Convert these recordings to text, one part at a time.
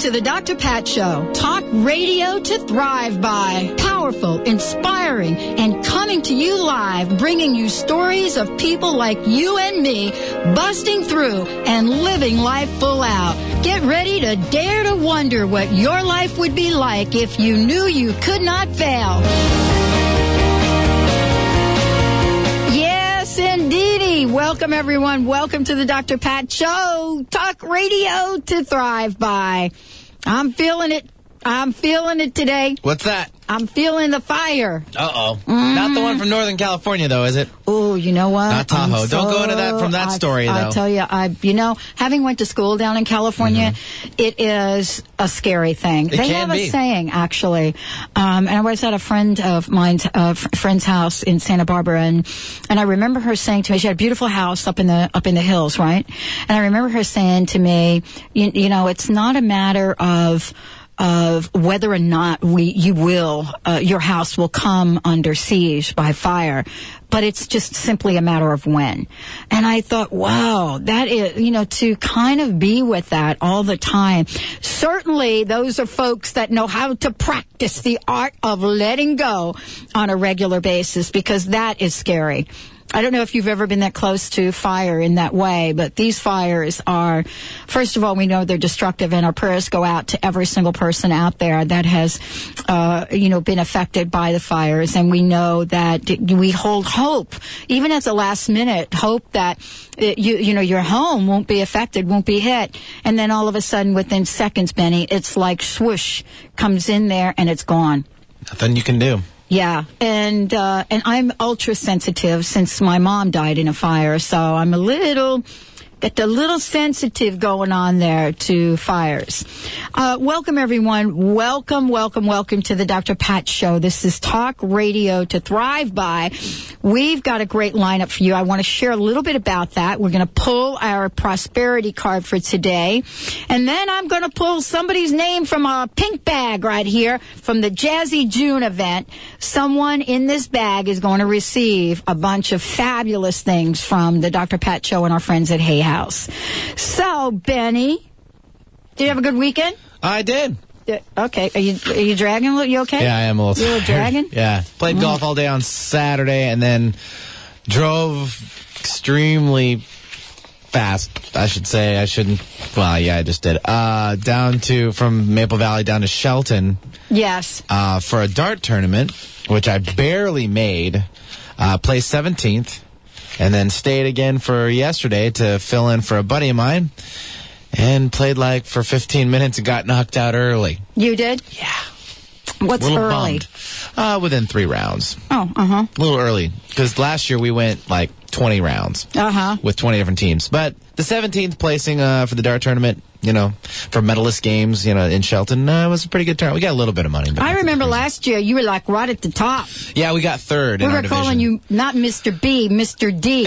to the Dr. Pat Show. Talk radio to thrive by. Powerful, inspiring, and coming to you live, bringing you stories of people like you and me busting through and living life full out. Get ready to dare to wonder what your life would be like if you knew you could not fail. Yes, indeedy. Welcome, everyone. Welcome to the Dr. Pat Show. Talk radio to thrive by. I'm feeling it. I'm feeling it today. What's that? I'm feeling the fire. Uh-oh. Not the one from Northern California, though, is it? Oh, you know what? Not Tahoe. Don't go into that from that story, though. I tell you, having went to school down in California, it is a scary thing. They have a saying, actually. And I was at a friend of mine's friend's house in Santa Barbara, and I remember her saying to me, she had a beautiful house up in the hills, right? And I remember her saying to me, you know, it's not a matter of whether or not your house will come under siege by fire, but it's just simply a matter of when. And I thought, wow, that is, you know, to kind of be with that all the time. Certainly, those are folks that know how to practice the art of letting go on a regular basis, because that is scary. I don't know if you've ever been that close to fire in that way, but these fires are, first of all, we know they're destructive, and our prayers go out to every single person out there that has, been affected by the fires. And we know that we hold hope, even at the last minute, hope that, your home won't be affected, won't be hit. And then all of a sudden, within seconds, Benny, it's like swoosh, comes in there and it's gone. Nothing you can do. Yeah, and I'm ultra sensitive since my mom died in a fire, so I'm a little sensitive going on there to fires. Welcome, everyone. Welcome to the Dr. Pat Show. This is Talk Radio to Thrive By. We've got a great lineup for you. I want to share a little bit about that. We're going to pull our prosperity card for today. And then I'm going to pull somebody's name from a pink bag right here from the Jazzy June event. Someone in this bag is going to receive a bunch of fabulous things from the Dr. Pat Show and our friends at Hay House. So, Benny, did you have a good weekend? I did. Okay. Are you dragging? You okay? Yeah, I am a little tired. You were dragging? Yeah. Played golf all day on Saturday and then drove extremely fast, I should say. I shouldn't. Well, yeah, I just did. From Maple Valley down to Shelton. Yes. For a dart tournament, which I barely made. Placed 17th. And then stayed again for yesterday to fill in for a buddy of mine. And played for 15 minutes and got knocked out early. You did? Yeah. What's early? Bummed. Within 3 rounds. Oh, uh-huh. A little early. Because last year we went 20 rounds. Uh-huh. With 20 different teams. But the 17th placing for the dart tournament, for medalist games, in Shelton, was a pretty good tournament. We got a little bit of money. I remember last year you were right at the top. Yeah, we got third in our division. We were calling you not Mr. B, Mr. D.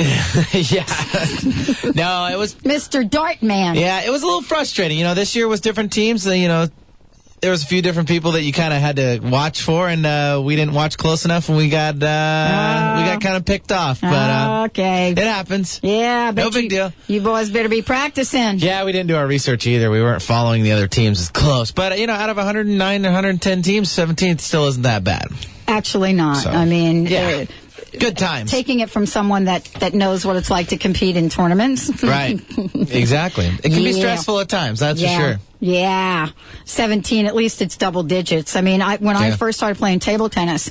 Yeah. No, it was... Mr. Dart Man. Yeah, it was a little frustrating. This year was different teams. There was a few different people that you kind of had to watch for, and we didn't watch close enough, and we got kind of picked off. But okay, it happens. Yeah, no big deal. You boys better be practicing. Yeah, we didn't do our research either. We weren't following the other teams as close. But out of 109 or 110 teams, 17th still isn't that bad. Actually, not. So, I mean, yeah. Good times. Taking it from someone that knows what it's like to compete in tournaments. Right. Exactly. It can be stressful at times, that's for sure. Yeah. 17, at least it's double digits. I mean, when I first started playing table tennis,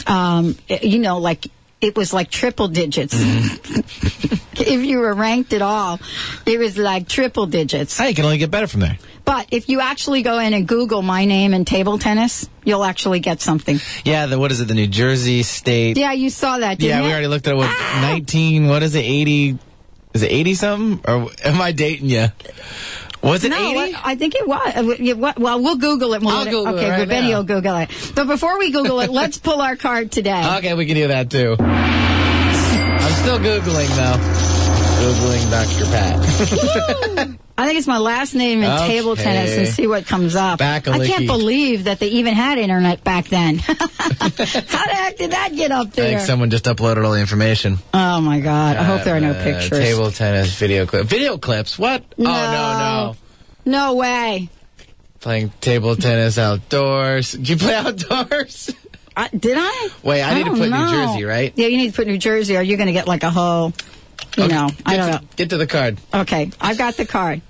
it was like triple digits. If you were ranked at all, it was like triple digits. You can only get better from there. But if you actually go in and Google my name and table tennis, you'll actually get something. Yeah, what is it, the New Jersey State? Yeah, you saw that, didn't you? Yeah, we already looked at it. 19, what is it, 80? Is it 80-something? Or am I dating you? Was it 80? I think it was. Well, we'll Google it. I'll Google it right Benny now. will Google it. But before we Google it, let's pull our card today. Okay, we can do that, too. I'm still Googling, though. Googling Dr. Pat. I think it's my last name in table tennis and see what comes up. I can't believe that they even had internet back then. How the heck did that get up there? I think someone just uploaded all the information. Oh, my God. I hope there are no pictures. Table tennis video clip. Video clips? What? No. Oh, no. No way. Playing table tennis outdoors. Did you play outdoors? Did I? Wait, I need to put New Jersey, right? Yeah, you need to put New Jersey, or you're going to get like a whole, I don't know. Get to the card. Okay, I've got the card.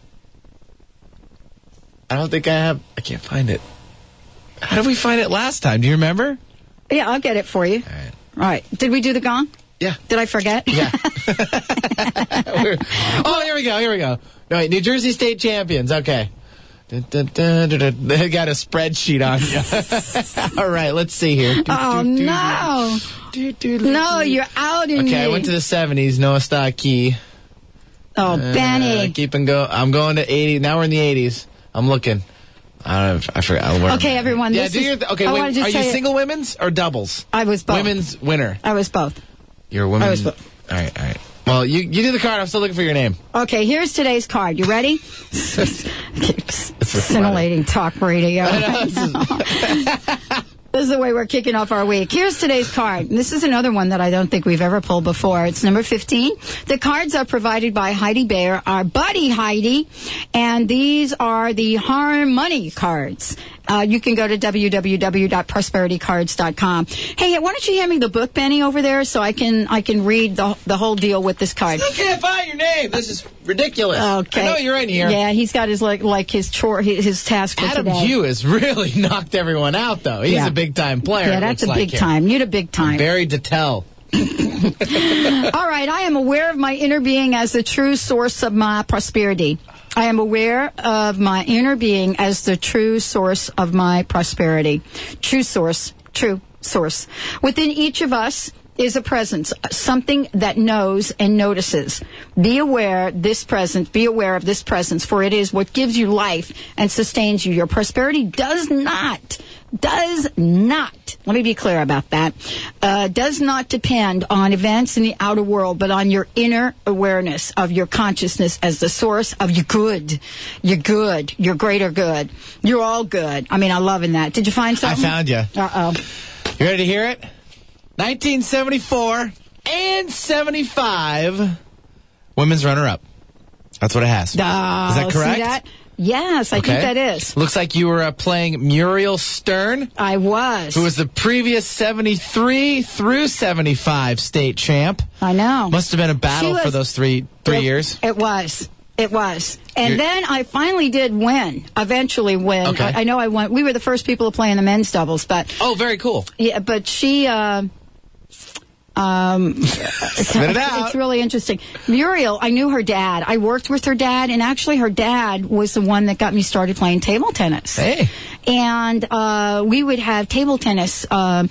I don't think I can't find it. How did we find it last time? Do you remember? Yeah, I'll get it for you. All right. Did we do the gong? Yeah. Did I forget? Yeah. Oh, here we go. No, wait, New Jersey State champions. Okay. They got a spreadsheet on you. All right, let's see here. No, you're out in Okay, I went to the 70s. Noah Stockey. Oh, Benny. I'm going to 80. Now we're in the 80s. I'm looking. I forgot. Okay, everyone. Yeah, are you single women's or doubles? I was both. Women's winner. I was both. You're a woman. I was both. All right. Well, you do the card. I'm still looking for your name. Okay, here's today's card. You ready? Scintillating talk radio. This is the way we're kicking off our week. Here's today's card. This is another one that I don't think we've ever pulled before. It's number 15. The cards are provided by Heidi Bayer, our buddy Heidi, and these are the Harmony cards. You can go to www.prosperitycards.com. Hey, why don't you hand me the book, Benny, over there, so I can read the whole deal with this card. I can't find your name. This is ridiculous. Okay. I know you're in here. Yeah, he's got his his chore, his task for Adam today. Hugh has really knocked everyone out, though. He's a big time player. Yeah, that's a big time. You're the big time. Barry Detel. All right, I am aware of my inner being as the true source of my prosperity. I am aware of my inner being as the true source of my prosperity. True source. Within each of us is a presence, something that knows and notices. Be aware of this presence, for it is what gives you life and sustains you. Your prosperity does not, let me be clear about that, does not depend on events in the outer world, but on your inner awareness of your consciousness as the source of your good, your greater good. You're all good. I mean, I'm loving that. Did you find something? I found you. Uh-oh. You ready to hear it? 1974 and 75 women's runner-up. That's what it has. Is that correct? See that? Yes, I think that is. Looks like you were playing Muriel Stern. I was. Who was the previous 73 through 75 state champ. I know. Must have been a battle for those three years. It was. And then I finally did win. Eventually win. Okay. I know I won. We were the first people to play in the men's doubles, but... Oh, very cool. Yeah, but she... Spit it out. It's really interesting. Muriel, I knew her dad. I worked with her dad, and actually her dad was the one that got me started playing table tennis. Hey. And we would have table tennis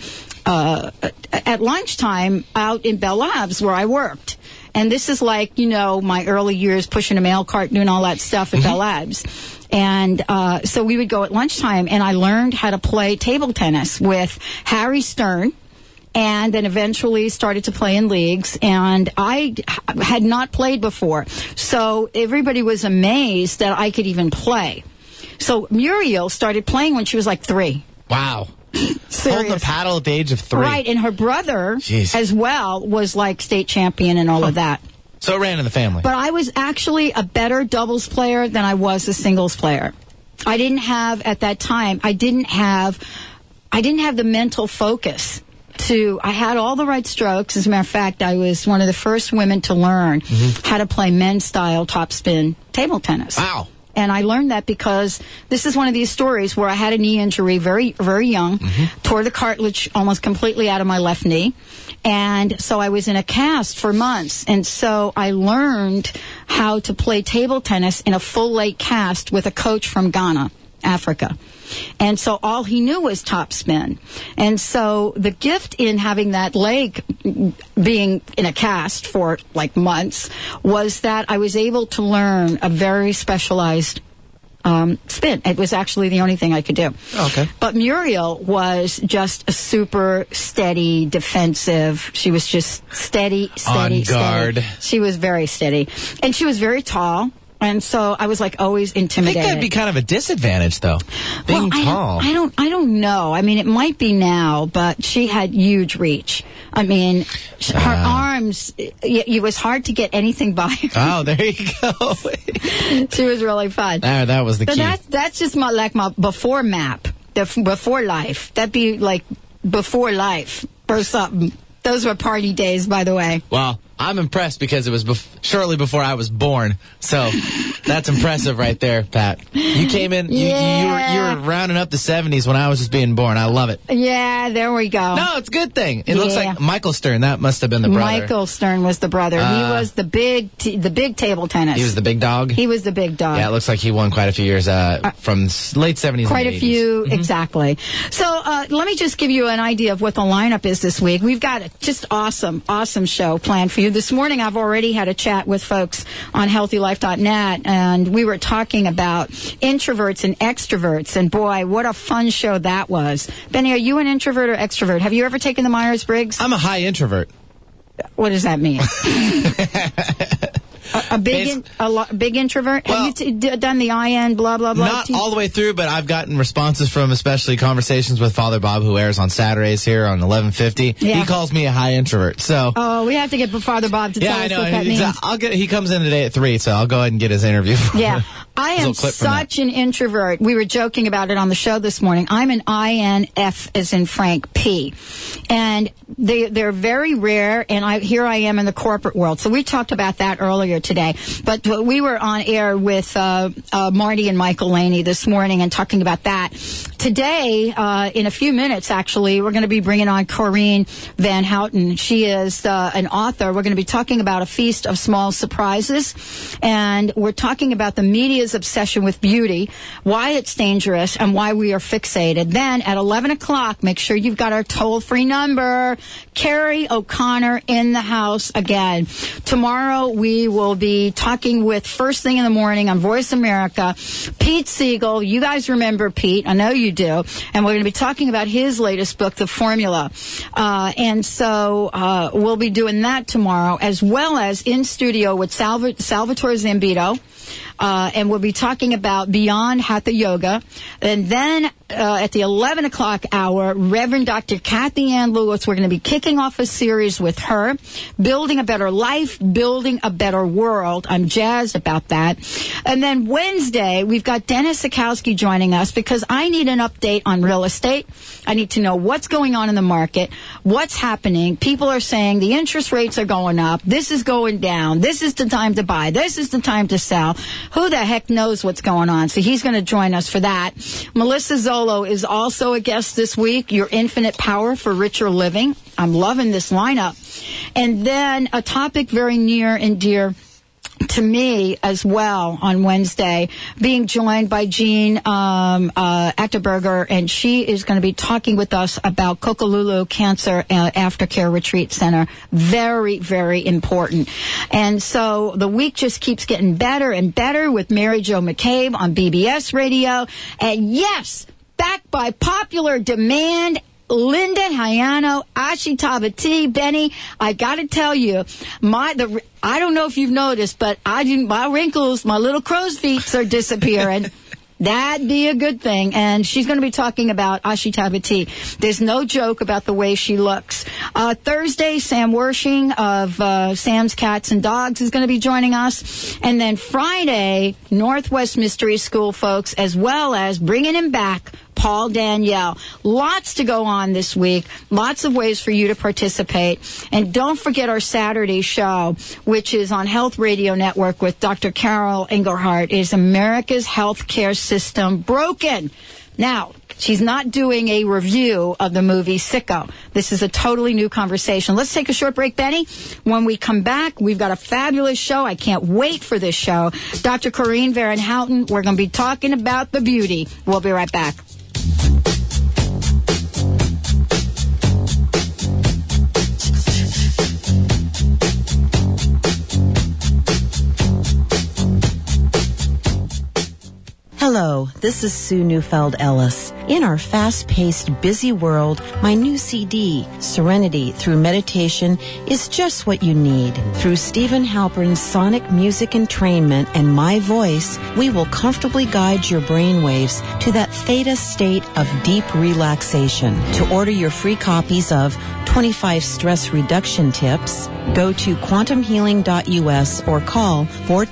at lunchtime out in Bell Labs where I worked. And this is like, my early years pushing a mail cart, doing all that stuff at Bell Labs. And so we would go at lunchtime, and I learned how to play table tennis with Harry Stern. And then eventually started to play in leagues, and I had not played before. So everybody was amazed that I could even play. So Muriel started playing when she was like 3. Wow. Holding the paddle at the age of 3. Right, and her brother as well was like state champion and all of that. So it ran in the family. But I was actually a better doubles player than I was a singles player. I didn't have, at that time, I didn't have the mental focus. I had all the right strokes. As a matter of fact, I was one of the first women to learn how to play men's style topspin table tennis. Wow. And I learned that because this is one of these stories where I had a knee injury very, very young, tore the cartilage almost completely out of my left knee. And so I was in a cast for months. And so I learned how to play table tennis in a full leg cast with a coach from Ghana, Africa. And so all he knew was topspin. And so the gift in having that leg being in a cast for like months was that I was able to learn a very specialized spin. It was actually the only thing I could do. Okay. But Muriel was just a super steady, defensive. She was just steady. On guard. Steady. She was very steady. And she was very tall. And so I was like always intimidated. I think that'd be kind of a disadvantage, though, being tall. I don't know. I mean, it might be now, but she had huge reach. I mean, her arms, it was hard to get anything by her. Oh, there you go. She was really fun. That was the key. That's just my before map, before life. That'd be like before life or something. Those were party days, by the way. Well, I'm impressed because it was shortly before I was born. So that's impressive right there, Pat. You came in, you were rounding up the 70s when I was just being born. I love it. Yeah, there we go. No, it's a good thing. It looks like Michael Stern. That must have been the brother. Michael Stern was the brother. He was the big table tennis. He was the big dog? He was the big dog. Yeah, it looks like he won quite a few years from late 70s quite and 80s. A few, exactly. So let me just give you an idea of what the lineup is this week. We've got a just awesome show planned for you. This morning I've already had a chat with folks on healthylife.net, and we were talking about introverts and extroverts, and boy, what a fun show that was. Benny, are you an introvert or extrovert? Have you ever taken the Myers-Briggs? I'm a high introvert. What does that mean? A big introvert? Well, have you done the IN, blah, blah, blah? Not all the way through, but I've gotten responses from especially Conversations with Father Bob, who airs on Saturdays here on 1150. Yeah. He calls me a high introvert. So. Oh, we have to get Father Bob to tell us what that means. He comes in today at 3, so I'll go ahead and get his interview. Yeah. I am such an introvert. We were joking about it on the show this morning. I'm an INF as in Frank P. And they're very rare, and here I am in the corporate world. So we talked about that earlier today. But we were on air with Marty and Michael Laney this morning and talking about that. Today, in a few minutes, actually, we're going to be bringing on Corrine Van Houten. She is an author. We're going to be talking about A Feast of Small Surprises. And we're talking about the media's obsession with beauty, why it's dangerous, and why we are fixated. Then at 11 o'clock, make sure you've got our toll-free number. Carrie O'Connor in the house again. Tomorrow we will be talking with first thing in the morning on Voice America, Pete Siegel. You guys remember Pete. I know you do. And we're going to be talking about his latest book, The Formula. And so we'll be doing that tomorrow, as well as in studio with Salvatore Zambito. And we'll be talking about Beyond Hatha Yoga. And then at the 11 o'clock hour, Reverend Dr. Kathy Ann Lewis, we're going to be kicking off a series with her, Building a Better Life, Building a Better World. I'm jazzed about that. And then Wednesday, we've got Dennis Sikowski joining us because I need an update on real estate. I need to know what's going on in the market, what's happening. People are saying the interest rates are going up. This is going down. This is the time to buy. This is the time to sell. Who the heck knows what's going on? So he's going to join us for that. Melissa Zolo is also a guest this week. Your Infinite Power for Richer Living. I'm loving this lineup. And then a topic very near and dear to me as well on Wednesday, being joined by Jean Achterberger, and she is going to be talking with us about Kokolulu Cancer Aftercare Retreat Center. Very, very important. And so the week just keeps getting better and better with Mary Jo McCabe on BBS Radio. And yes, back by popular demand, Linda Hayano, Ashitavati, Benny, I got to tell you, I don't know if you've noticed, but my wrinkles, my little crow's feet are disappearing. That'd be a good thing. And she's going to be talking about Ashitavati. There's no joke about the way she looks. Thursday, Sam Wershing of Sam's Cats and Dogs is going to be joining us. And then Friday, Northwest Mystery School folks, as well as bringing him back, Paul Danielle. Lots to go on this week. Lots of ways for you to participate. And don't forget our Saturday show, which is on Health Radio Network with Dr. Carol Engelhardt. Is America's healthcare system broken? Now, she's not doing a review of the movie Sicko. This is a totally new conversation. Let's take a short break, Benny. When we come back, we've got a fabulous show. I can't wait for this show. Dr. Corrine Van Houten, we're going to be talking about the beauty. We'll be right back. Hello, this is Sue Neufeld-Ellis. In our fast-paced, busy world, my new CD, Serenity Through Meditation, is just what you need. Through Stephen Halpern's sonic music entrainment and my voice, we will comfortably guide your brainwaves to that theta state of deep relaxation. To order your free copies of 25 Stress Reduction Tips, go to quantumhealing.us or call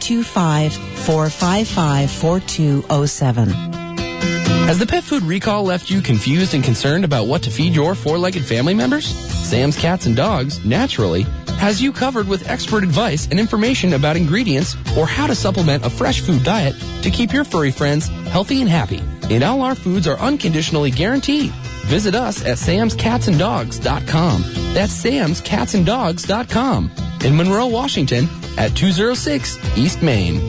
425-455-4207. Has the pet food recall left you confused and concerned about what to feed your four-legged family members? Sam's Cats and Dogs, naturally, has you covered with expert advice and information about ingredients or how to supplement a fresh food diet to keep your furry friends healthy and happy. And all our foods are unconditionally guaranteed. Visit us at samscatsanddogs.com. That's samscatsanddogs.com. In Monroe, Washington, at 206 East Main.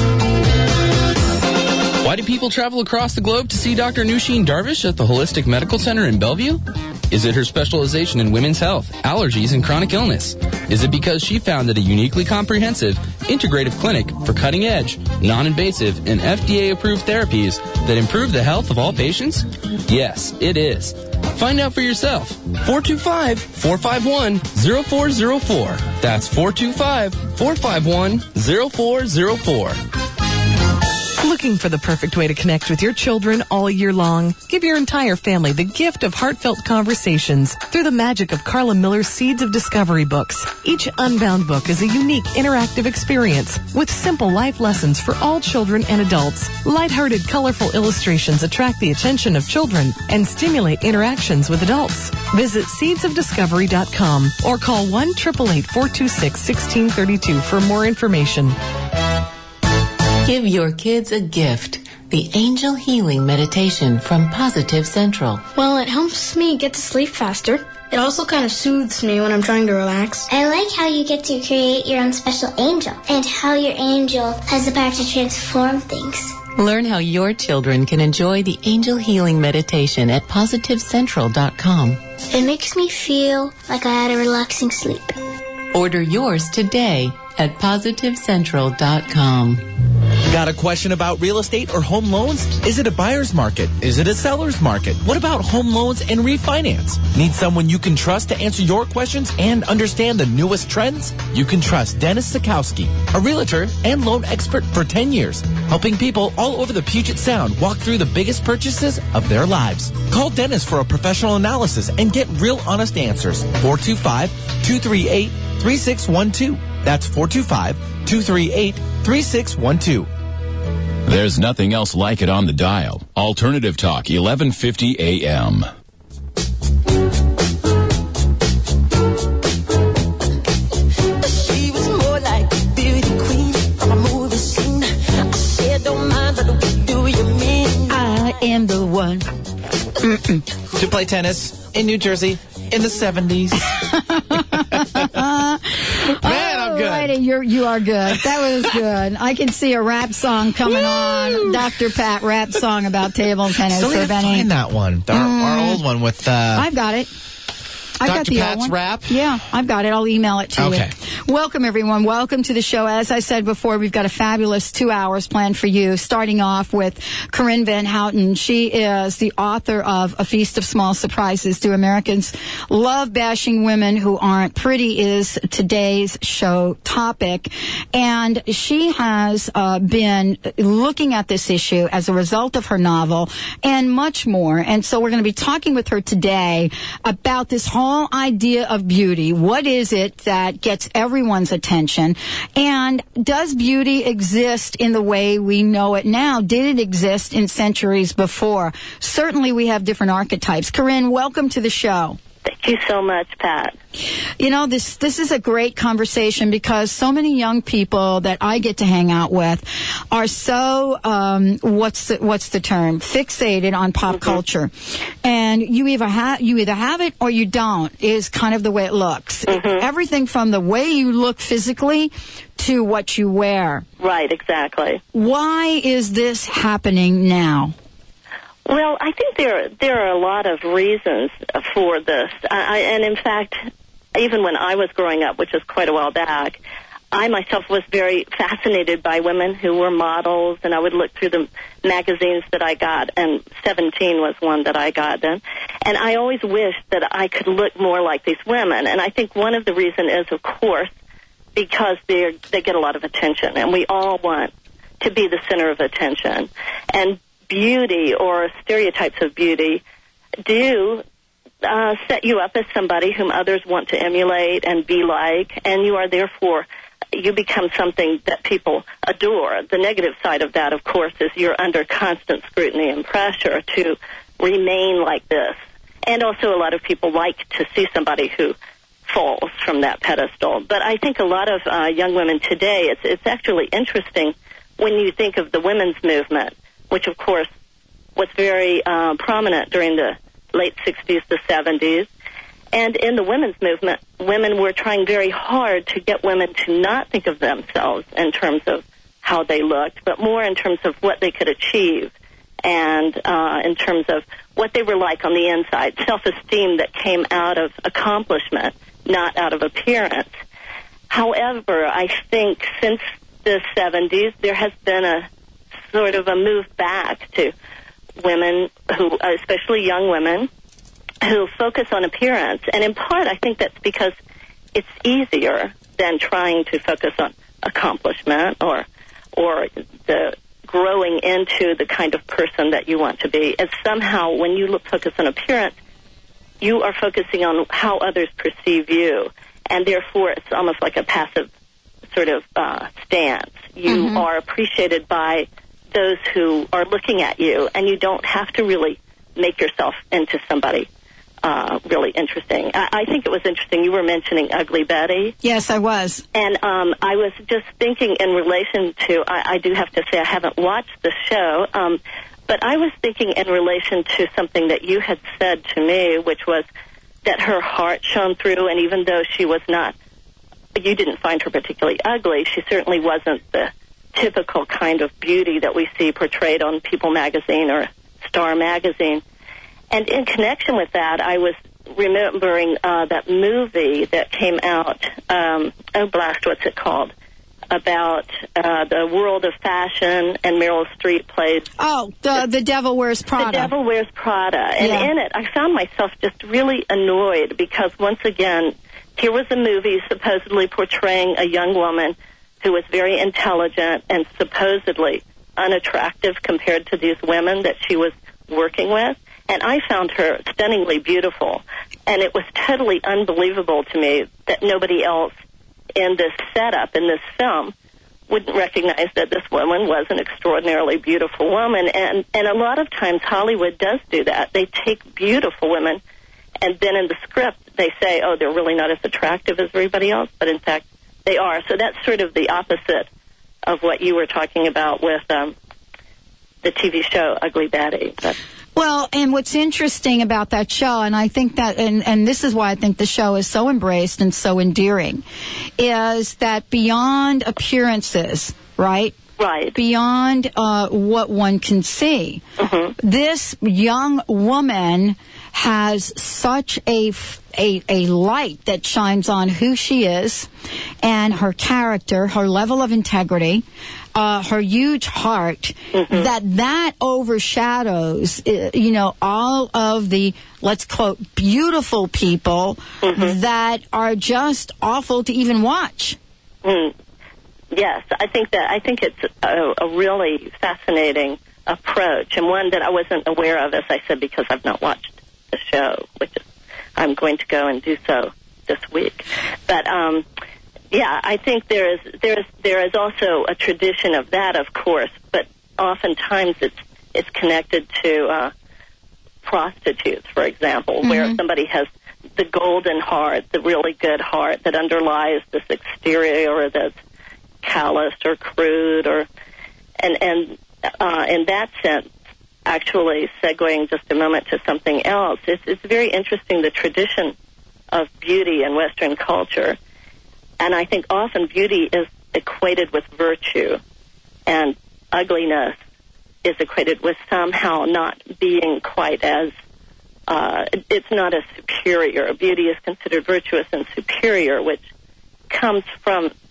Why do people travel across the globe to see Dr. Nusheen Darvish at the Holistic Medical Center in Bellevue? Is it her specialization in women's health, allergies, and chronic illness? Is it because she founded a uniquely comprehensive, integrative clinic for cutting-edge, non-invasive, and FDA-approved therapies that improve the health of all patients? Yes, it is. Find out for yourself. 425-451-0404. That's 425-451-0404. Looking for the perfect way to connect with your children all year long? Give your entire family the gift of heartfelt conversations through the magic of Carla Miller's Seeds of Discovery books. Each Unbound book is a unique interactive experience with simple life lessons for all children and adults. Lighthearted, colorful illustrations attract the attention of children and stimulate interactions with adults. Visit seedsofdiscovery.com or call 1-888-426-1632 for more information. Give your kids a gift. The Angel Healing Meditation from Positive Central. Well, it helps me get to sleep faster. It also kind of soothes me when I'm trying to relax. I like how you get to create your own special angel and how your angel has the power to transform things. Learn how your children can enjoy the Angel Healing Meditation at PositiveCentral.com. It makes me feel like I had a relaxing sleep. Order yours today at PositiveCentral.com. Got a question about real estate or home loans? Is it a buyer's market? Is it a seller's market? What about home loans and refinance? Need someone you can trust to answer your questions and understand the newest trends? You can trust Dennis Sikowski, a realtor and loan expert for 10 years, helping people all over the Puget Sound walk through the biggest purchases of their lives. Call Dennis for a professional analysis and get real honest answers. 425-238-3612. That's 425-238-3612. There's nothing else like it on the dial. Alternative Talk, 1150 AM. She was more like a beauty queen from a movie scene. I said, don't mind, but what do you mean? I am the one. To play tennis in New Jersey in the 70s. Man, I'm good. Righty, you are good. That was good. I can see a rap song coming on. Dr. Pat rap song about table tennis. Still need to find that one. Our old one with... I've got it. I've got the Pat's old one. rap? Yeah, I've got it. I'll email it to you. Okay. Welcome, everyone. Welcome to the show. As I said before, we've got a fabulous 2 hours planned for you, starting off with Corinne Van Houten. She is the author of A Feast of Small Surprises. Do Americans Love Bashing Women Who Aren't Pretty is today's show topic. And she has been looking at this issue as a result of her novel and much more. And so we're going to be talking with her today about this whole idea of beauty. What is it that gets everyone's attention? And does beauty exist in the way we know it now? Did it exist in centuries before? Certainly we have different archetypes. Corinne, welcome to the show. Thank you so much, Pat. You know, this is a great conversation because so many young people that I get to hang out with are so what's the term, fixated on pop culture, and you either have it or you don't is kind of the way it looks. Everything from the way you look physically to what you wear. Right, exactly. Why is this happening now? Well, I think there are a lot of reasons for this. And in fact, even when I was growing up, which is quite a while back, I myself was very fascinated by women who were models, and I would look through the magazines that I got, and 17 was one that I got then. And I always wished that I could look more like these women. And I think one of the reasons is, of course, because they get a lot of attention, and we all want to be the center of attention. And beauty, or stereotypes of beauty, do set you up as somebody whom others want to emulate and be like, and you are therefore, you become something that people adore. The negative side of that, of course, is you're under constant scrutiny and pressure to remain like this. And also a lot of people like to see somebody who falls from that pedestal. But I think a lot of young women today, it's actually interesting when you think of the women's movement, which, of course, was very prominent during the late 60s to 70s. And in the women's movement, women were trying very hard to get women to not think of themselves in terms of how they looked, but more in terms of what they could achieve and in terms of what they were like on the inside, self-esteem that came out of accomplishment, not out of appearance. However, I think since the 70s, there has been a sort of a move back to women who, especially young women, who focus on appearance. And in part, I think that's because it's easier than trying to focus on accomplishment or the growing into the kind of person that you want to be. As somehow, when you focus on appearance, you are focusing on how others perceive you. And therefore, it's almost like a passive sort of stance. You are appreciated by those who are looking at you, and you don't have to really make yourself into somebody really interesting. I think it was interesting. You were mentioning Ugly Betty. Yes, I was. And I was just thinking in relation to, I do have to say I haven't watched the show, but I was thinking in relation to something that you had said to me, which was that her heart shone through, and even though she was not, you didn't find her particularly ugly, she certainly wasn't the typical kind of beauty that we see portrayed on People magazine or Star magazine. And in connection with that, I was remembering that movie that came out, what's it called? About the world of fashion, and Meryl Streep plays... Oh, The Devil Wears Prada. The Devil Wears Prada. And in it, I found myself just really annoyed because, once again, here was a movie supposedly portraying a young woman who was very intelligent and supposedly unattractive compared to these women that she was working with. And I found her stunningly beautiful. And it was totally unbelievable to me that nobody else in this setup, in this film, wouldn't recognize that this woman was an extraordinarily beautiful woman. And a lot of times Hollywood does do that. They take beautiful women, and then in the script they say, oh, they're really not as attractive as everybody else, but in fact they are. So that's sort of the opposite of what you were talking about with the TV show Ugly Betty. Well, and what's interesting about that show, and I think that, and this is why I think the show is so embraced and so endearing, is that beyond appearances, right? Right. Beyond what one can see, this young woman has such a light that shines on who she is and her character, her level of integrity, her huge heart, that overshadows, all of the, let's quote, beautiful people that are just awful to even watch. Yes, I think it's a really fascinating approach, and one that I wasn't aware of, as I said, because I've not watched the show, which I'm going to go and do so this week. But yeah, I think there is also a tradition of that, of course, but oftentimes it's connected to prostitutes, for example, where somebody has the golden heart, the really good heart that underlies this exterior that's calloused or crude, and in that sense, actually segueing just a moment to something else, it's very interesting, the tradition of beauty in Western culture. And I think often beauty is equated with virtue, and ugliness is equated with somehow not being quite as, it's not as superior. Beauty is considered virtuous and superior, which comes from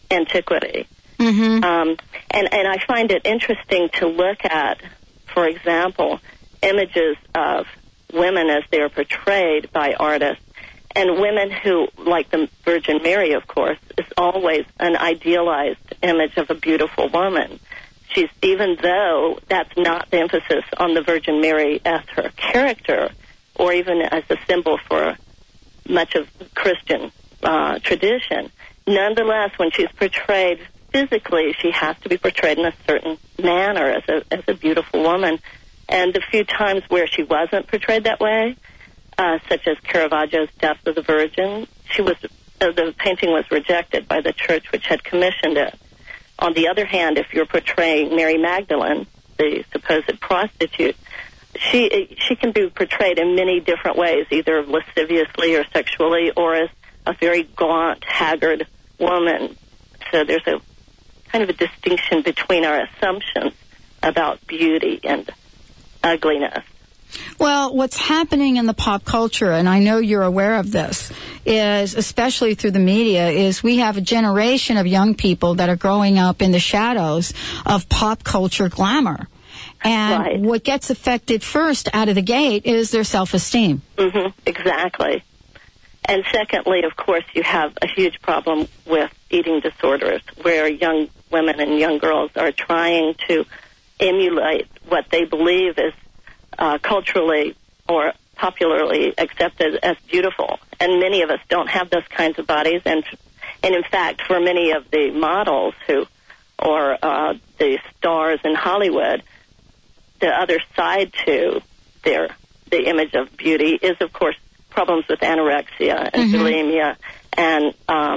antiquity. Mm-hmm. And I find it interesting to look at, for example, images of women as they are portrayed by artists, and women who, like the Virgin Mary, of course, is always an idealized image of a beautiful woman. Even though that's not the emphasis on the Virgin Mary as her character, or even as a symbol for much of Christian tradition, nonetheless, when she's portrayed physically, she has to be portrayed in a certain manner as a beautiful woman. And the few times where she wasn't portrayed that way, such as Caravaggio's Death of the Virgin, the painting was rejected by the church which had commissioned it. On the other hand, if you're portraying Mary Magdalene, the supposed prostitute, she can be portrayed in many different ways, either lasciviously or sexually, or as a very gaunt, haggard woman. So there's a kind of a distinction between our assumptions about beauty and ugliness. Well, what's happening in the pop culture, and I know you're aware of this, is, especially through the media, is we have a generation of young people that are growing up in the shadows of pop culture glamour. And what gets affected first out of the gate is their self-esteem. Mm-hmm, exactly. And secondly, of course, you have a huge problem with eating disorders, where young women and young girls are trying to emulate what they believe is culturally or popularly accepted as beautiful. And many of us don't have those kinds of bodies. And in fact, for many of the models or the stars in Hollywood, the other side to the image of beauty is, of course, problems with anorexia and bulimia. And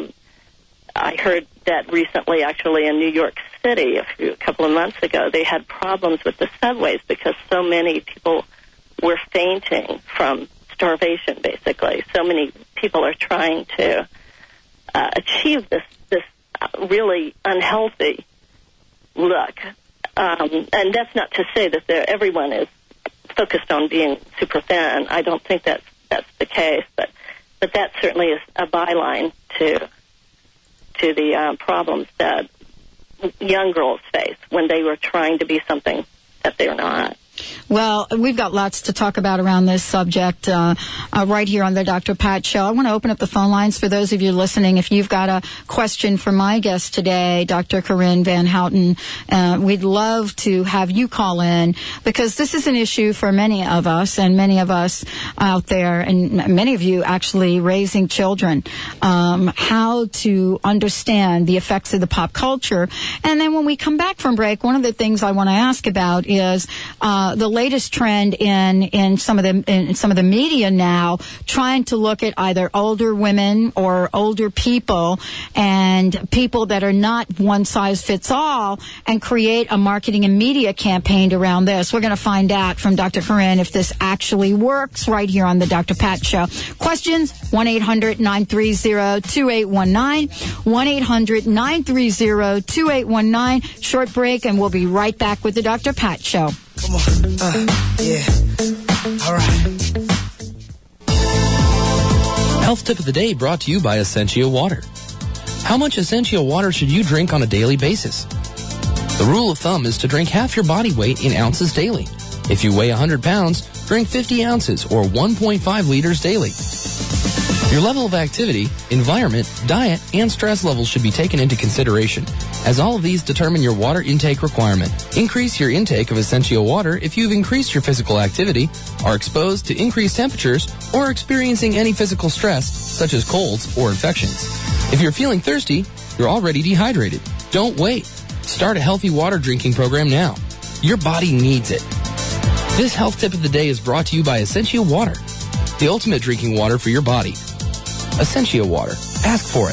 I heard that recently, actually, in New York City, a couple of months ago, they had problems with the subways because so many people were fainting from starvation, basically. So many people are trying to achieve this really unhealthy look. And that's not to say that everyone is focused on being super thin. I don't think that's the case, but that certainly is a byline to the problems that young girls face when they were trying to be something that they're not. Well, we've got lots to talk about around this subject right here on the Dr. Pat Show. I want to open up the phone lines for those of you listening. If you've got a question for my guest today, Dr. Corinne Van Houten, we'd love to have you call in, because this is an issue for many of us, and many of us out there, and many of you actually raising children, how to understand the effects of the pop culture. And then when we come back from break, one of the things I want to ask about is the latest trend in some of the media now, trying to look at either older women or older people and people that are not one size fits all, and create a marketing and media campaign around this. We're going to find out from Dr. Corinne if this actually works right here on the Dr. Pat Show. Questions? 1-800-930-2819. 1-800-930-2819. Short break, and we'll be right back with the Dr. Pat Show. Come on. Yeah. All right. Health tip of the day brought to you by Essentia Water. How much Essentia Water should you drink on a daily basis? The rule of thumb is to drink half your body weight in ounces daily. If you weigh 100 pounds, drink 50 ounces or 1.5 liters daily. Your level of activity, environment, diet, and stress levels should be taken into consideration, as all of these determine your water intake requirement. Increase your intake of Essentia Water if you've increased your physical activity, are exposed to increased temperatures, or are experiencing any physical stress, such as colds or infections. If you're feeling thirsty, you're already dehydrated. Don't wait. Start a healthy water drinking program now. Your body needs it. This health tip of the day is brought to you by Essentia Water, the ultimate drinking water for your body. Essentia Water. Ask for it.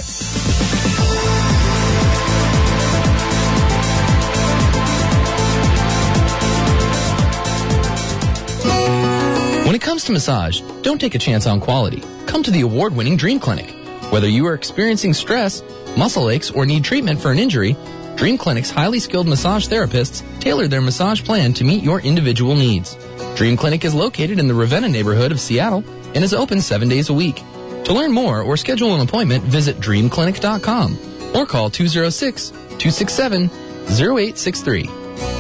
When it comes to massage, don't take a chance on quality. Come to the award-winning Dream Clinic. Whether you are experiencing stress, muscle aches, or need treatment for an injury, Dream Clinic's highly skilled massage therapists tailor their massage plan to meet your individual needs. Dream Clinic is located in the Ravenna neighborhood of Seattle and is open 7 days a week. To learn more or schedule an appointment, visit dreamclinic.com. or call 206-267-0863.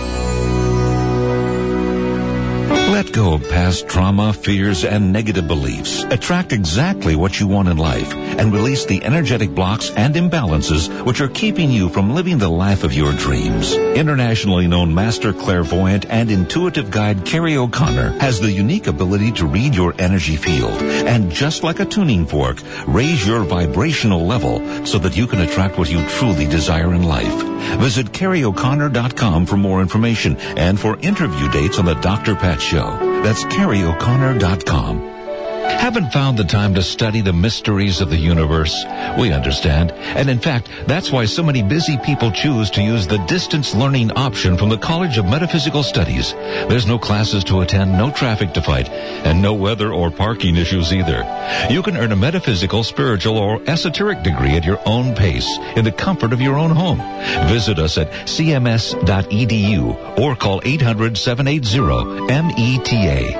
Let go of past trauma, fears, and negative beliefs. Attract exactly what you want in life and release the energetic blocks and imbalances which are keeping you from living the life of your dreams. Internationally known master clairvoyant and intuitive guide Carrie O'Connor has the unique ability to read your energy field and, just like a tuning fork, raise your vibrational level so that you can attract what you truly desire in life. Visit CarrieO'Connor.com for more information and for interview dates on the Dr. Pat Show. That's CarrieO'Connor.com. Haven't found the time to study the mysteries of the universe? We understand. And in fact, that's why so many busy people choose to use the distance learning option from the College of Metaphysical Studies. There's no classes to attend, no traffic to fight, and no weather or parking issues either. You can earn a metaphysical, spiritual, or esoteric degree at your own pace in the comfort of your own home. Visit us at cms.edu or call 800-780-META.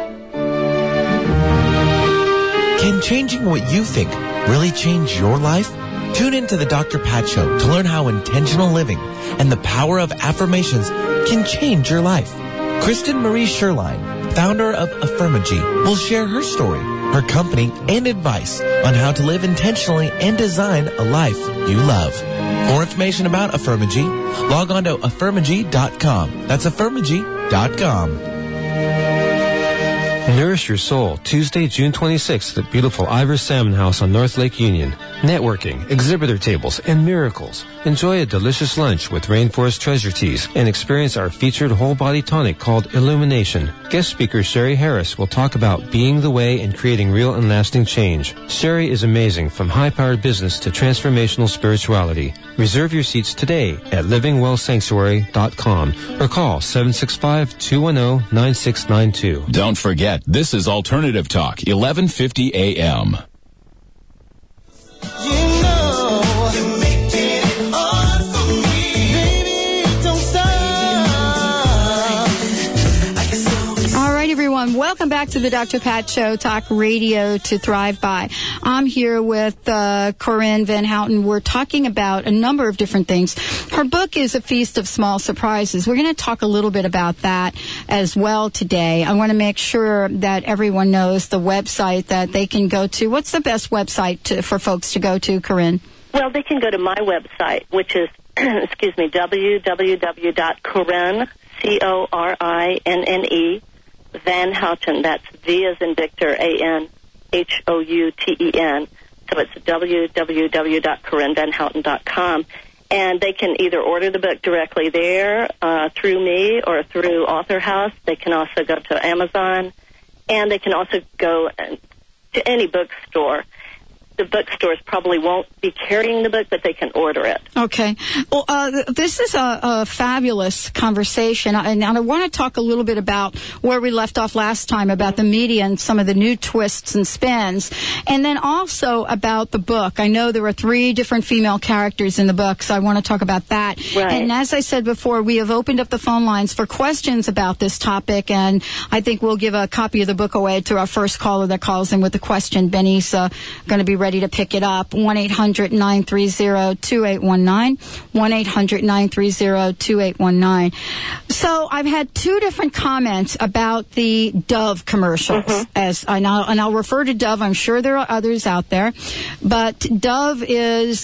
Can changing what you think really change your life? Tune into the Dr. Pat Show to learn how intentional living and the power of affirmations can change your life. Kristen Marie Sherline, founder of Affirmagy, will share her story, her company, and advice on how to live intentionally and design a life you love. More information about Affirmagy, log on to Affirmagy.com. That's Affirmagy.com. Nourish Your Soul, Tuesday, June 26th at beautiful Ivor Salmon House on North Lake Union. Networking, exhibitor tables, and miracles. Enjoy a delicious lunch with Rainforest Treasure Teas and experience our featured whole body tonic called Illumination. Guest speaker Sherry Harris will talk about being the way and creating real and lasting change. Sherry is amazing, from high-powered business to transformational spirituality. Reserve your seats today at livingwellsanctuary.com or call 765-210-9692. Don't forget, this is Alternative Talk, 1150 AM. Welcome back to the Dr. Pat Show, talk radio to thrive by. I'm here with Corinne Van Houten. We're talking about a number of different things. Her book is A Feast of Small Surprises. We're going to talk a little bit about that as well today. I want to make sure that everyone knows the website that they can go to. What's the best website for folks to go to, Corinne? Well, they can go to my website, which is, www.Corinne, Corinne, Van Houten, that's V as in Victor, A-N-H-O-U-T-E-N. So it's www.CorinneVanHouten.com. And they can either order the book directly there through me or through Author House. They can also go to Amazon. And they can also go to any bookstore. The bookstores probably won't be carrying the book, but they can order it. Okay. Well, this is a fabulous conversation. And I want to talk a little bit about where we left off last time, about the media and some of the new twists and spins. And then also about the book. I know there were 3 different female characters in the book, so I want to talk about that. Right. And as I said before, we have opened up the phone lines for questions about this topic, and I think we'll give a copy of the book away to our first caller that calls in with a question. Benny's going to be ready to pick it up. 1-800-930-2819. 1-800-930-2819. So I've had 2 different comments about the Dove commercials. And I'll refer to Dove. I'm sure there are others out there, but Dove is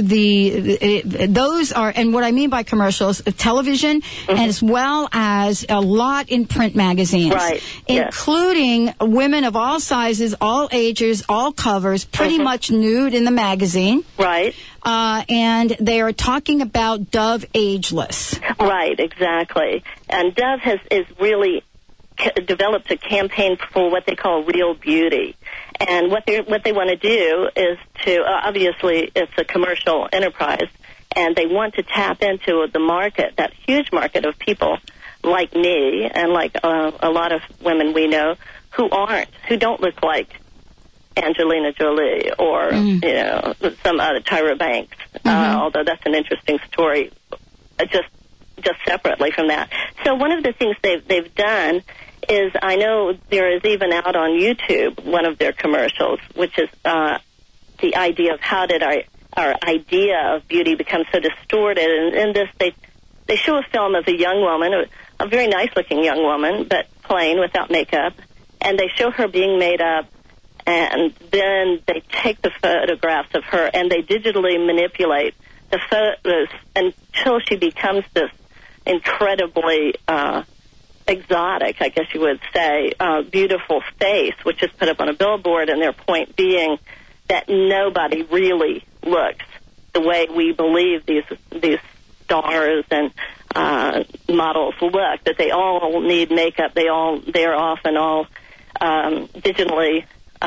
those are, and what I mean by commercials, television, as well as a lot in print magazines, right? Including women of all sizes, all ages, all covers, pretty much nude in the magazine. Right. And they are talking about Dove Ageless. Right, exactly. And Dove is really developed a campaign for what they call real beauty. And what they want to do is to, obviously, it's a commercial enterprise, and they want to tap into the market, that huge market of people like me and like a lot of women we know who don't look like Angelina Jolie or some other Tyra Banks, although that's an interesting story just separately from that. So one of the things they've done is, I know there is even out on YouTube one of their commercials, which is the idea of how did I our idea of beauty becomes so distorted. And in this, they show a film of a young woman, a very nice-looking young woman, but plain, without makeup, and they show her being made up, and then they take the photographs of her and they digitally manipulate the photos until she becomes this incredibly exotic, I guess you would say, beautiful face, which is put up on a billboard, and their point being that nobody really looks the way we believe these stars and models look, that they all need makeup, they're often all digitally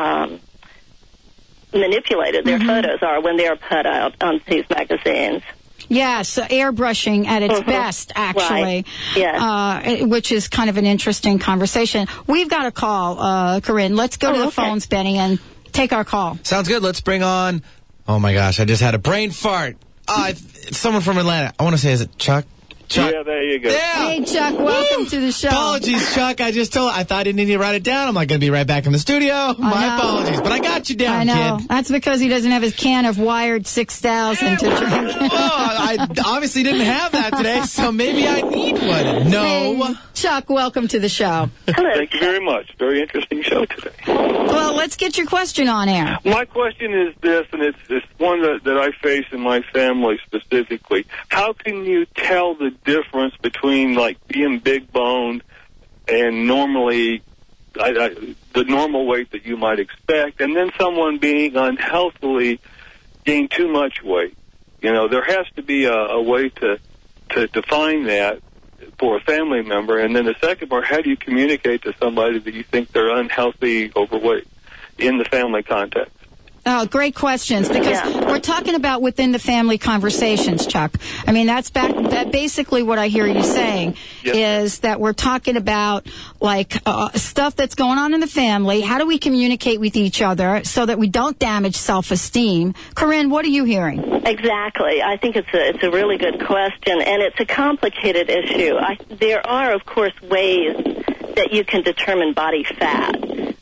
manipulated. Their photos are when they're put out on these magazines. Yes, airbrushing at its best, actually, right. Yes. Which is kind of an interesting conversation. We've got a call, Corinne. Let's go to the phones, Benny, and take our call. Sounds good. Let's bring on, oh my gosh, I just had a brain fart. It's someone from Atlanta. I want to say, is it Chuck? Yeah, there you go. Yeah. Hey, Chuck, welcome to the show. Apologies, Chuck. I thought I didn't need to write it down. I'm like going to be right back in the studio. My apologies, but I got you down, I know. kid. That's because he doesn't have his can of Wired 6000 to drink. I obviously didn't have that today, so maybe I need one. No. Hey, Chuck, welcome to the show. Hello. Thank you very much. Very interesting show today. Well, let's get your question on air. My question is this, and it's one that I face in my family specifically. How can you tell the difference between, like, being big-boned and normally the normal weight that you might expect, and then someone being unhealthily gained too much weight? You know, there has to be a way to define that for a family member. And then the second part, how do you communicate to somebody that you think they're unhealthy, overweight in the family context? Oh, great questions, because we're talking about within the family conversations, Chuck. I mean, that's basically what I hear you saying, is that we're talking about, like, stuff that's going on in the family. How do we communicate with each other so that we don't damage self-esteem? Corinne, what are you hearing? Exactly. I think it's a really good question, and it's a complicated issue. There are, of course, ways that you can determine body fat.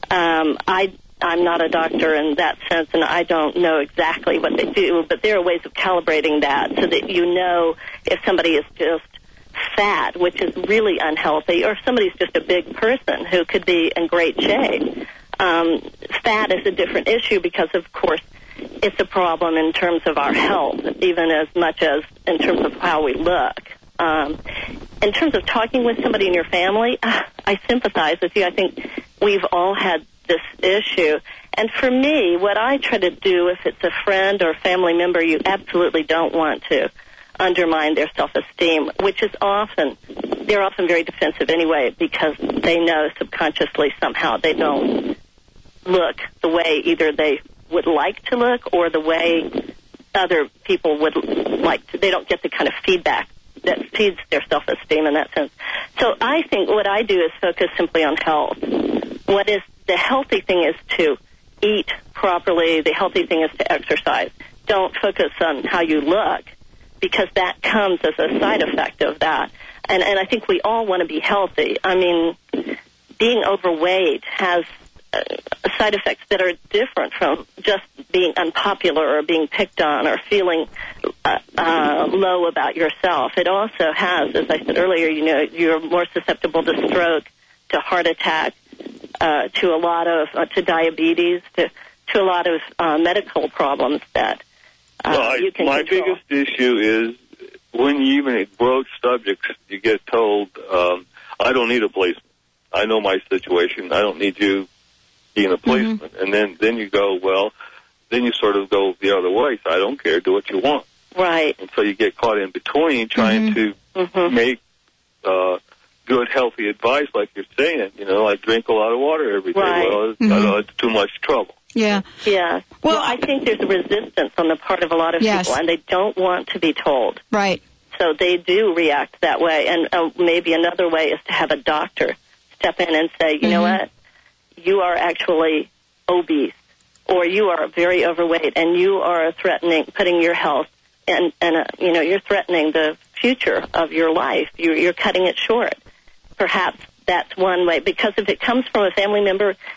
I'm not a doctor in that sense, and I don't know exactly what they do, but there are ways of calibrating that so that you know if somebody is just fat, which is really unhealthy, or if somebody's just a big person who could be in great shape. Fat is a different issue because, of course, it's a problem in terms of our health, even as much as in terms of how we look. In terms of talking with somebody in your family, I sympathize with you. I think we've all had this issue. And for me, what I try to do, if it's a friend or a family member, you absolutely don't want to undermine their self-esteem, which is they're often very defensive anyway, because they know subconsciously somehow they don't look the way either they would like to look or the way other people would like to. They don't get the kind of feedback that feeds their self-esteem in that sense. So I think what I do is focus simply on health. What is the healthy thing is to eat properly. The healthy thing is to exercise. Don't focus on how you look, because that comes as a side effect of that. And I think we all want to be healthy. I mean, being overweight has side effects that are different from just being unpopular or being picked on or feeling low about yourself. It also has, as I said earlier, you're more susceptible to stroke, to heart attack, to a lot of to diabetes, to a lot of medical problems that you can my control. biggest issue is when you even broach subjects, you get told, I don't need a policeman. I know my situation. I don't need you being a policeman. Mm-hmm. And then you go, well, then you sort of go the other way. So I don't care. Do what you want. Right. And so you get caught in between trying to make good, healthy advice, like you're saying, like drink a lot of water every day. Right. Well, it's too much trouble. Yeah. Yeah. Well, I think there's a resistance on the part of a lot of people, and they don't want to be told. Right. So they do react that way. And maybe another way is to have a doctor step in and say, you know what, you are actually obese, or you are very overweight, and you are putting your health, and you're threatening the future of your life. You're cutting it short. Perhaps that's one way, because if it comes from a family member,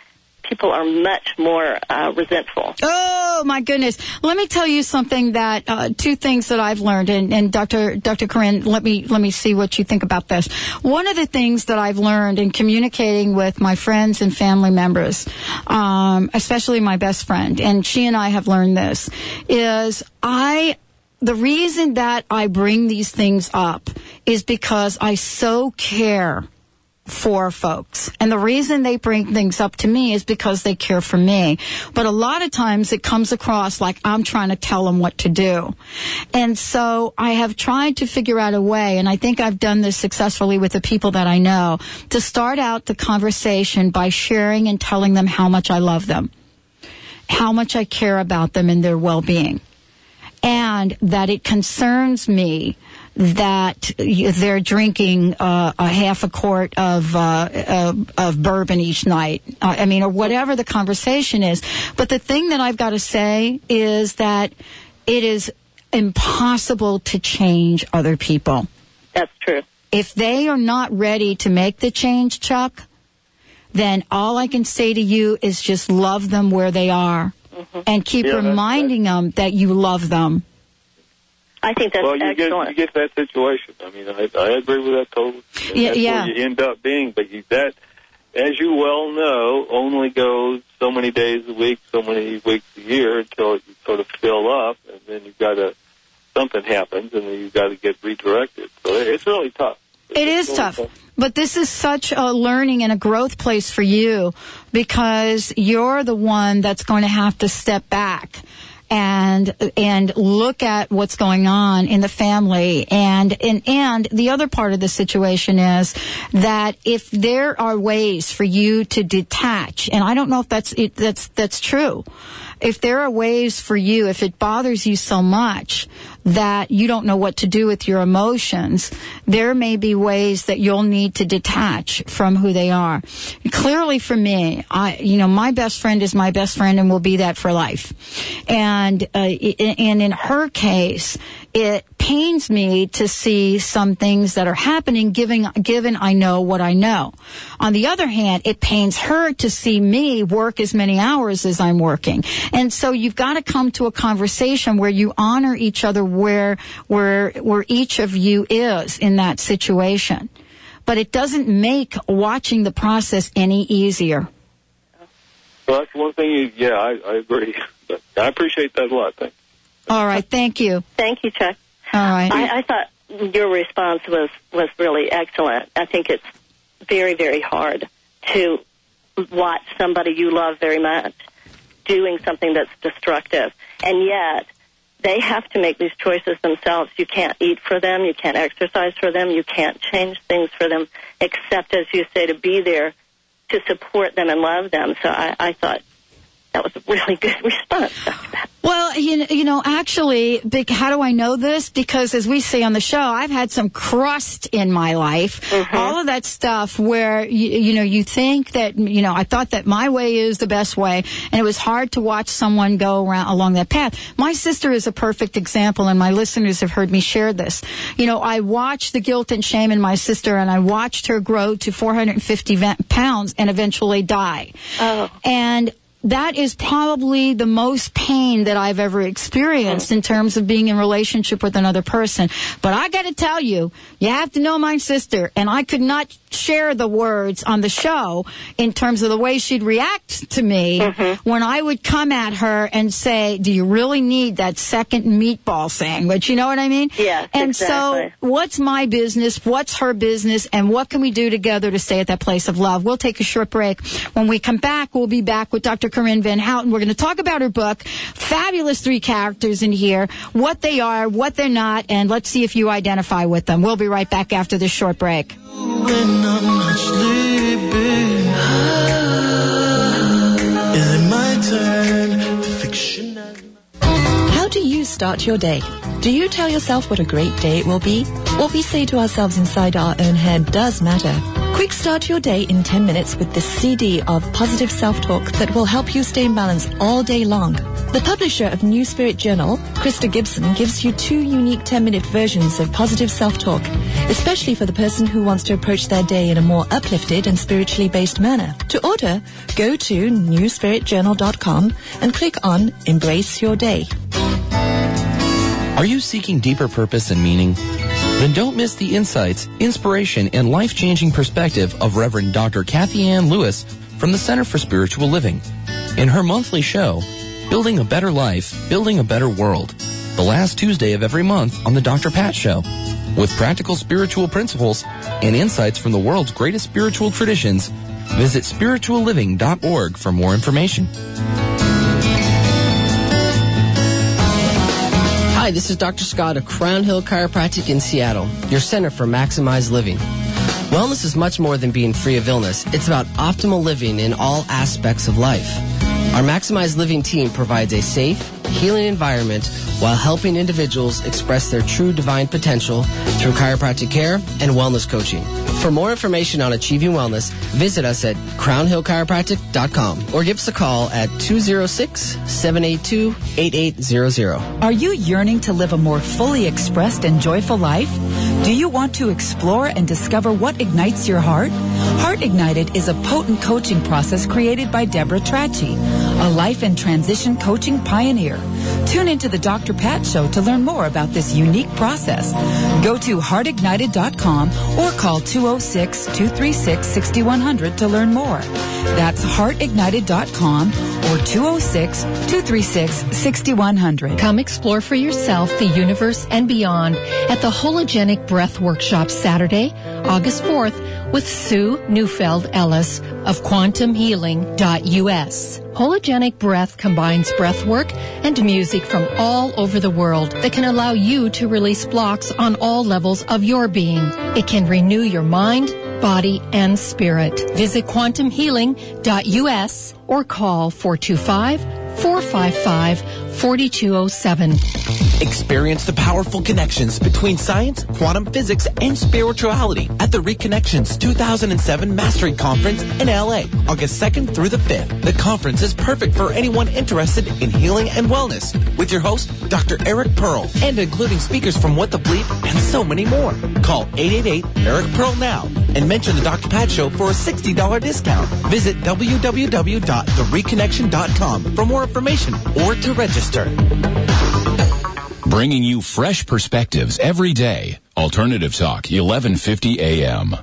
people are much more resentful. Oh, my goodness. Let me tell you something that, two things that I've learned, and Dr. Corinne, let me see what you think about this. One of the things that I've learned in communicating with my friends and family members, especially my best friend, and she and I have learned this, is the reason that I bring these things up is because I so care for folks. And the reason they bring things up to me is because they care for me. But a lot of times it comes across like I'm trying to tell them what to do. And so I have tried to figure out a way, and I think I've done this successfully with the people that I know, to start out the conversation by sharing and telling them how much I love them, how much I care about them and their well-being, and that it concerns me that they're drinking a half a quart of bourbon each night. Or whatever the conversation is. But the thing that I've got to say is that it is impossible to change other people. That's true. If they are not ready to make the change, Chuck, then all I can say to you is just love them where they are, and keep reminding them that you love them. I think that's excellent. You get that situation. I mean, I agree with that totally. That's where you end up being. But that, as you well know, only goes so many days a week, so many weeks a year until you sort of fill up, and then something happens, and then you've got to get redirected. So it's really tough. It is tough. But this is such a learning and a growth place for you, because you're the one that's going to have to step back and look at what's going on in the family. And the other part of the situation is that if there are ways for you to detach, and I don't know if that's true, if there are ways for you, if it bothers you so much that you don't know what to do with your emotions, there may be ways that you'll need to detach from who they are. Clearly for me, my best friend is my best friend and will be that for life. And in her case, it pains me to see some things that are happening given I know what I know. On the other hand, it pains her to see me work as many hours as I'm working. And so you've got to come to a conversation where you honor each other where each of you is in that situation. But it doesn't make watching the process any easier. Well, that's one thing. I agree. But I appreciate that a lot. Thanks. All right. Thank you. Thank you, Chuck. All right. I thought your response was really excellent. I think it's very, very hard to watch somebody you love very much doing something that's destructive. And yet, they have to make these choices themselves. You can't eat for them. You can't exercise for them. You can't change things for them, except, as you say, to be there to support them and love them. So I thought that was a really good response, Dr. Pat. Well, actually, how do I know this? Because as we say on the show, I've had some crust in my life. Mm-hmm. All of that stuff where, you think that, I thought that my way is the best way. And it was hard to watch someone go along that path. My sister is a perfect example, and my listeners have heard me share this. I watched the guilt and shame in my sister, and I watched her grow to 450 pounds and eventually die. Oh. And that is probably the most pain that I've ever experienced in terms of being in relationship with another person. But I got to tell you, you have to know my sister, and I could not share the words on the show in terms of the way she'd react to me when I would come at her and say, do you really need that second meatball sandwich? You know what I mean? Yeah, and exactly. So what's my business? What's her business? And what can we do together to stay at that place of love? We'll take a short break. When we come back, we'll be back with Dr. Corinne Van Houten. We're going to talk about her book. Fabulous 3 characters in here, what they are, what they're not, and let's see if you identify with them. We'll be right back after this short break. When I'm not sleeping, is it my turn? Fiction. How do you start your day? Do you tell yourself what a great day it will be? What we say to ourselves inside our own head does matter. Quick start your day in 10 minutes with this CD of positive self-talk that will help you stay in balance all day long. The publisher of New Spirit Journal, Krista Gibson, gives you 2 unique 10-minute versions of positive self-talk, especially for the person who wants to approach their day in a more uplifted and spiritually based manner. To order, go to newspiritjournal.com and click on Embrace Your Day. Are you seeking deeper purpose and meaning? Then don't miss the insights, inspiration, and life-changing perspective of Reverend Dr. Kathy Ann Lewis from the Center for Spiritual Living. In her monthly show, Building a Better Life, Building a Better World, the last Tuesday of every month on The Dr. Pat Show, with practical spiritual principles and insights from the world's greatest spiritual traditions. Visit spiritualliving.org for more information. Hi, this is Dr. Scott of Crown Hill Chiropractic in Seattle, your center for maximized living. Wellness is much more than being free of illness. It's about optimal living in all aspects of life. Our Maximized Living team provides a safe, healing environment while helping individuals express their true divine potential through chiropractic care and wellness coaching. For more information on achieving wellness, visit us at crownhillchiropractic.com or give us a call at 206-782-8800. Are you yearning to live a more fully expressed and joyful life? Do you want to explore and discover what ignites your heart? Heart Ignited is a potent coaching process created by Deborah Trachy, a life and transition coaching pioneer. Tune into the Dr. Pat Show to learn more about this unique process. Go to heartignited.com or call 206-236-6100 to learn more. That's heartignited.com or 206-236-6100. Come explore for yourself the universe and beyond at the Hologenic Breath Workshop Saturday, August 4th with Sue Neufeld Ellis of quantumhealing.us. Hologenic Breath combines breath work and music from all over the world that can allow you to release blocks on all levels of your being. It can renew your mind, body, and spirit. Visit quantumhealing.us or call 425-455-4207. Experience the powerful connections between science, quantum physics, and spirituality at the Reconnections 2007 Mastery Conference in LA, August 2nd through the 5th. The conference is perfect for anyone interested in healing and wellness, with your host, Dr. Eric Pearl, and including speakers from What the Bleep and so many more. Call 888-ERIC-PEARL now and mention the Dr. Pat Show for a $60 discount. Visit www.thereconnection.com for more information or to register. Bringing you fresh perspectives every day. Alternative Talk, 1150 AM.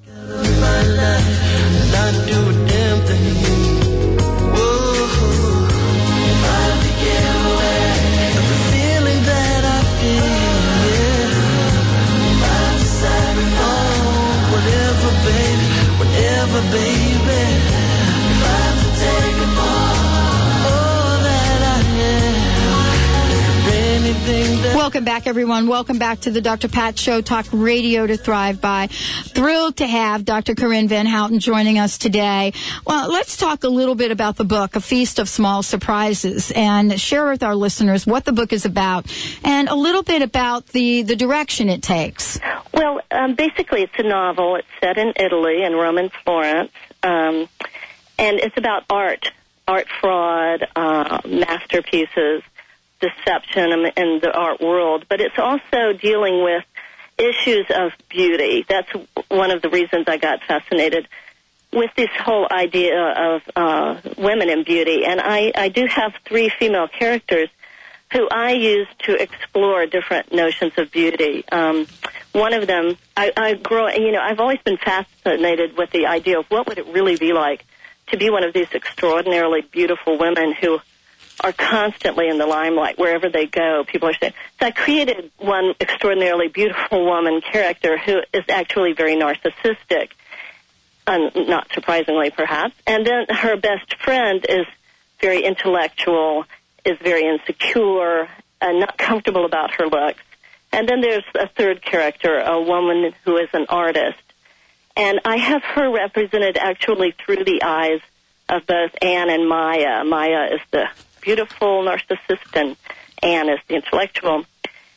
Welcome back, everyone. Welcome back to the Dr. Pat Show, talk radio to thrive by. Thrilled to have Dr. Corinne Van Houten joining us today. Well, let's talk a little bit about the book, A Feast of Small Surprises, and share with our listeners what the book is about and a little bit about the direction it takes. Well, basically it's a novel. It's set in Italy, in Rome and Florence, and it's about art fraud, masterpieces, deception in the art world, but it's also dealing with issues of beauty. That's one of the reasons I got fascinated with this whole idea of women in beauty. And I do have 3 female characters who I use to explore different notions of beauty. One of them, I've always been fascinated with the idea of what would it really be like to be one of these extraordinarily beautiful women who are constantly in the limelight wherever they go. People are saying. So I created one extraordinarily beautiful woman character who is actually very narcissistic, not surprisingly perhaps. And then her best friend is very intellectual, is very insecure, and not comfortable about her looks. And then there's a third character, a woman who is an artist. And I have her represented actually through the eyes of both Anne and Maya. Maya is the beautiful narcissist, and Anne is the intellectual.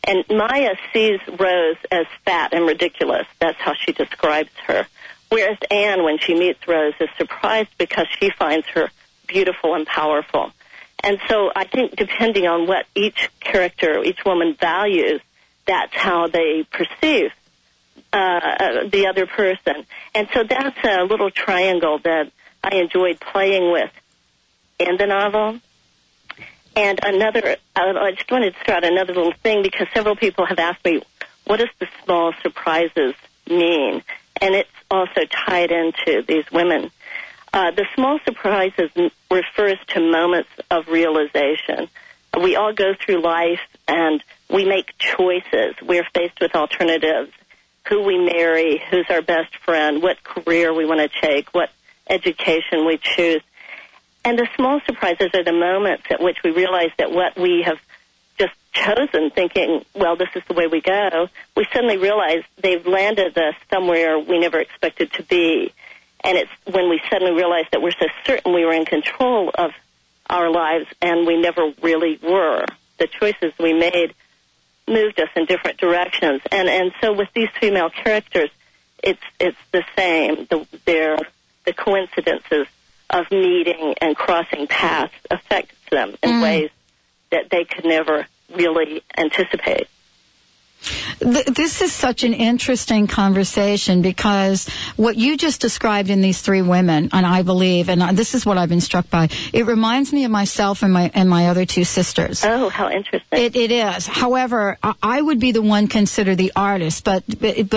And Maya sees Rose as fat and ridiculous. That's how she describes her. Whereas Anne, when she meets Rose, is surprised because she finds her beautiful and powerful. And so I think depending on what each character, each woman values, that's how they perceive the other person. And so that's a little triangle that I enjoyed playing with in the novel. And I just wanted to start another little thing because several people have asked me, what does the small surprises mean? And it's also tied into these women. The small surprises refers to moments of realization. We all go through life and we make choices. We're faced with alternatives. Who we marry, who's our best friend, what career we want to take, what education we choose. And the small surprises are the moments at which we realize that what we have just chosen, thinking, well, this is the way we go, we suddenly realize they've landed us somewhere we never expected to be. And it's when we suddenly realize that we're so certain we were in control of our lives and we never really were. The choices we made moved us in different directions. And so with these female characters, it's the same. The coincidences of meeting and crossing paths affects them in ways that they could never really anticipate. This is such an interesting conversation because what you just described in these three women, and I believe, and this is what I've been struck by, it reminds me of myself and my other two sisters. Oh, how interesting. It is. However, I would be the one considered the artist, but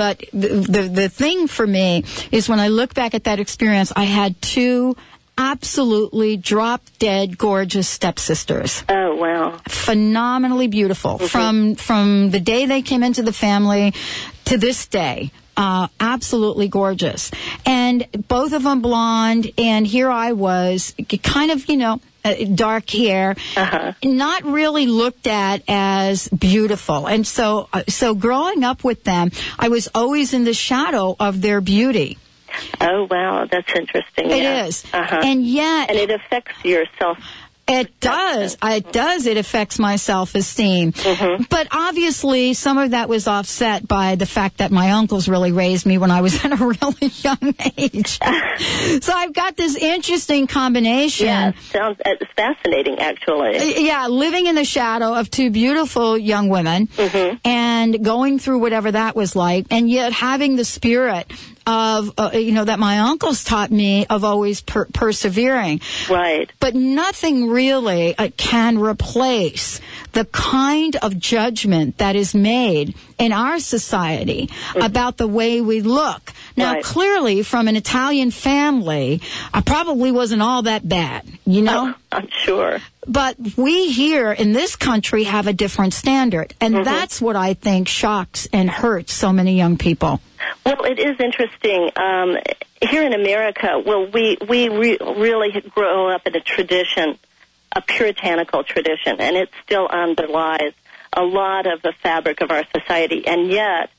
the thing for me is when I look back at that experience, I had two absolutely drop-dead gorgeous stepsisters. Oh, wow. Phenomenally beautiful. From the day they came into the family to this day. Absolutely gorgeous. And both of them blonde, and here I was, kind of, dark hair, not really looked at as beautiful. And so growing up with them, I was always in the shadow of their beauty. Oh, wow, that's interesting. It is. And yet... And it affects your self... It does. It affects my self-esteem. But obviously, some of that was offset by the fact that my uncles really raised me when I was at a really young age. So I've got this interesting combination. Yeah, it's fascinating, actually. Yeah, living in the shadow of two beautiful young women and going through whatever that was like, and yet having the spirit of, that my uncles taught me of always persevering. Right. But nothing really can replace the kind of judgment that is made in our society about the way we look. Now, clearly, from an Italian family, I probably wasn't all that bad, Oh, I'm sure. But we here in this country have a different standard, and that's what I think shocks and hurts so many young people. Well, it is interesting. Here in America, we really grow up in a tradition, a puritanical tradition, and it still underlies a lot of the fabric of our society, and yet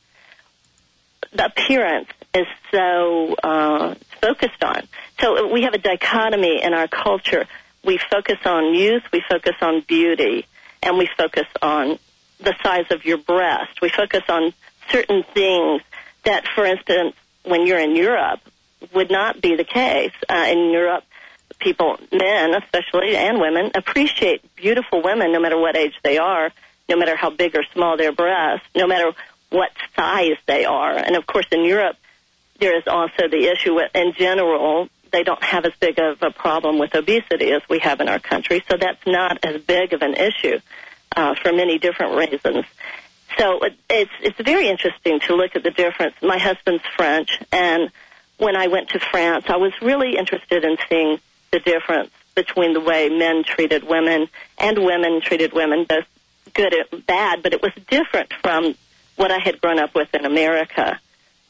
the appearance is so focused on. So we have a dichotomy in our culture. We focus on youth, we focus on beauty, and we focus on the size of your breast. We focus on certain things that, for instance, when you're in Europe, would not be the case. In Europe, people, men especially, and women, appreciate beautiful women no matter what age they are, no matter how big or small their breasts, no matter what size they are. And, of course, in Europe, there is also the issue with, in general, they don't have as big of a problem with obesity as we have in our country, so that's not as big of an issue for many different reasons. So it's very interesting to look at the difference. My husband's French, and when I went to France, I was really interested in seeing the difference between the way men treated women and women treated women, both good and bad, but it was different from what I had grown up with in America.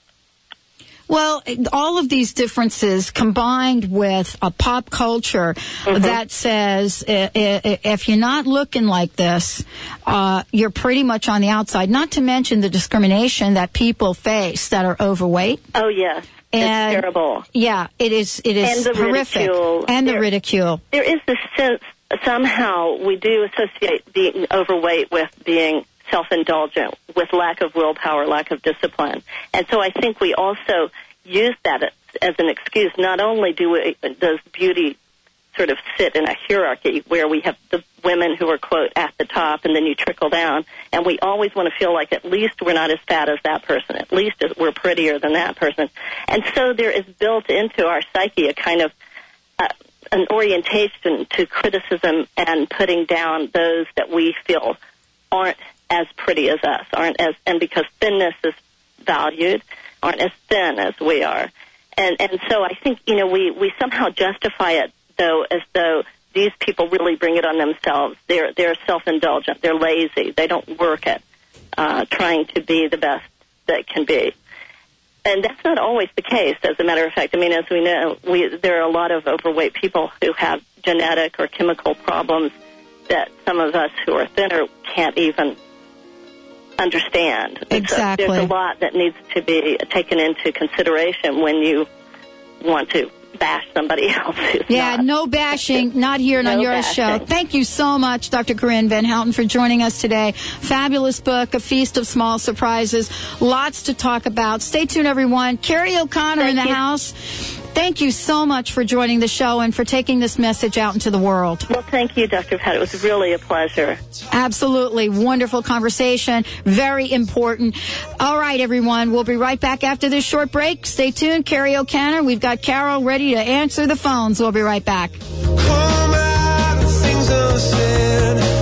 Well, all of these differences combined with a pop culture that says if you're not looking like this, you're pretty much on the outside, not to mention the discrimination that people face that are overweight. Oh, yes. It's terrible. Yeah, it is and the horrific. Ridicule. And the ridicule. There is this sense, somehow, we do associate being overweight with being self-indulgent, with lack of willpower, lack of discipline. And so I think we also use that as an excuse. Not only does beauty sort of sit in a hierarchy where we have the women who are, quote, at the top, and then you trickle down, and we always want to feel like at least we're not as fat as that person, at least we're prettier than that person. And so there is built into our psyche a kind of an orientation to criticism and putting down those that we feel aren't as pretty as us, and because thinness is valued, aren't as thin as we are. And so I think, we somehow justify it, though, as though these people really bring it on themselves. They're self-indulgent. They're lazy. They don't work at trying to be the best that can be. And that's not always the case, as a matter of fact. I mean, as we know, there are a lot of overweight people who have genetic or chemical problems that some of us who are thinner can't even understand. Exactly. So there's a lot that needs to be taken into consideration when you want to bash somebody else. No bashing, not here and on your show. Thank you so much, Dr. Corinne Van Houten, for joining us today. Fabulous book, A Feast of Small Surprises. Lots to talk about. Stay tuned, everyone. Carrie O'Connor in the house. Thank you so much for joining the show and for taking this message out into the world. Well, thank you, Dr. Pat. It was really a pleasure. Absolutely. Wonderful conversation. Very important. All right, everyone. We'll be right back after this short break. Stay tuned. Carrie O'Connor. We've got Carol ready to answer the phones. We'll be right back. Come out, things are said.